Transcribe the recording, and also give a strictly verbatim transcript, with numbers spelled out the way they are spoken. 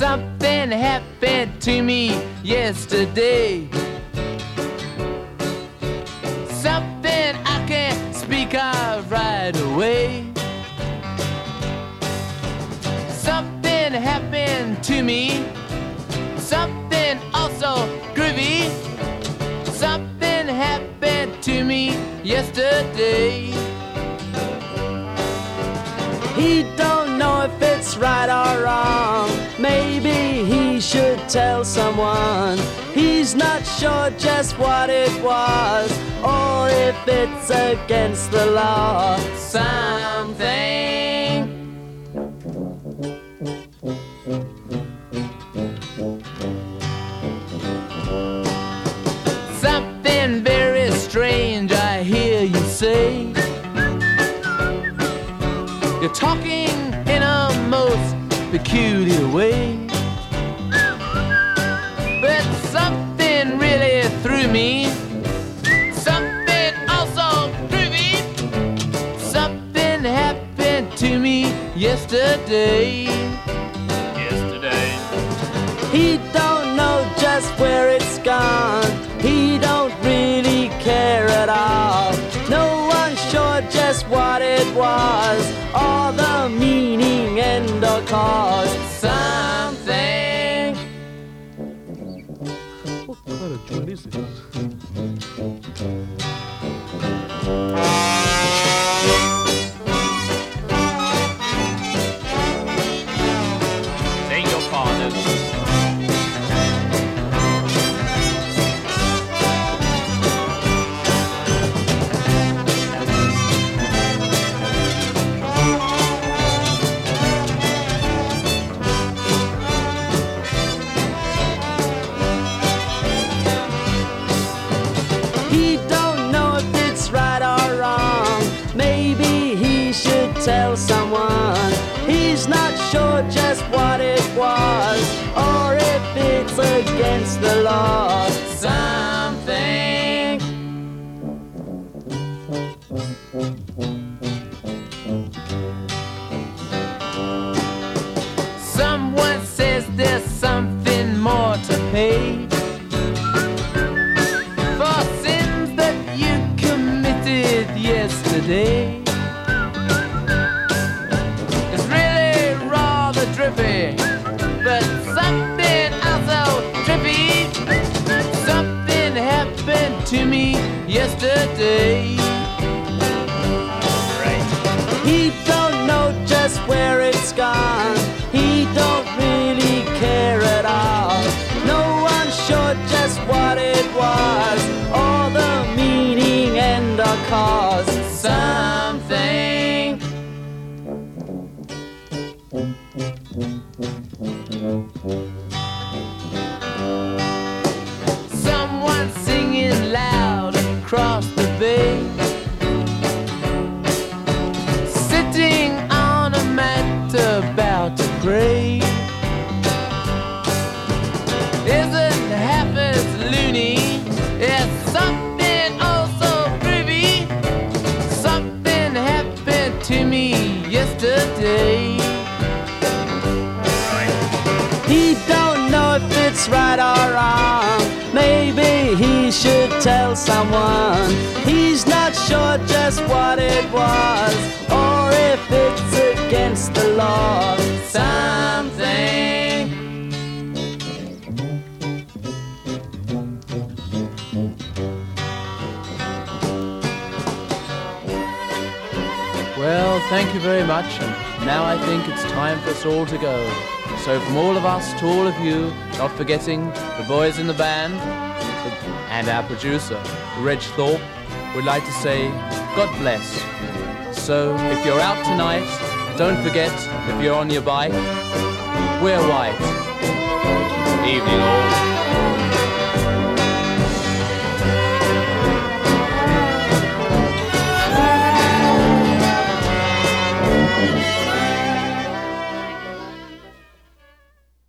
Something happened to me yesterday. Something I can't speak of right away. Something happened to me. Something also groovy. Something happened to me yesterday. He don't know if it's right or wrong. Maybe he should tell someone. He's not sure just what it was, or if it's against the law. Something. Something very strange I hear you say. You're talking in a most peculiar way. But something really threw me. Something also groovy. Something happened to me yesterday. Yesterday. He don't know just where it's gone. He don't really care at all. No one's sure just what it was, or the meaning and or cause. Something. What kind of tune is this? Take your fathers. He don't know if it's right or wrong. Maybe he should tell someone. He's not sure just what it was, or if it's against the law. Something. Someone says there's something more to pay for sins that you committed yesterday. It's really rather drippy, but something also trippy. Something happened to me yesterday. He don't know just where it's gone. He don't really care at all. No one's sure just what it was, or the meaning and the cause. Something. Someone singing loud across the bay, sitting on a mat about to pray. Isn't half as loony. It's something also groovy. Something happened to me yesterday. He don't know if it's right or wrong. Maybe he should tell someone. He's not sure just what it was, or if it's against the law. Something. Well, thank you very much, and now I think it's time for us all to go. So from all of us to all of you, not forgetting the boys in the band and our producer, Reg Thorpe, would like to say God bless. So if you're out tonight, don't forget, if you're on your bike, wear white. Evening all.